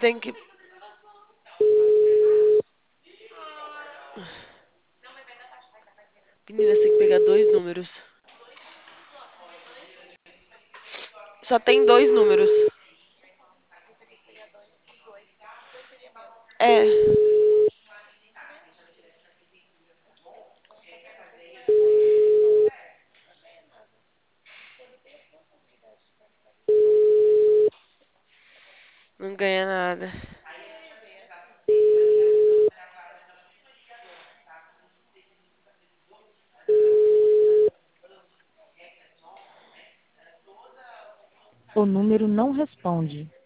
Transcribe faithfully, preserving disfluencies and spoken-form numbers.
tem que. Menina, você tem que pegar dois números. Só tem dois números. É. Não ganha nada. O número não responde.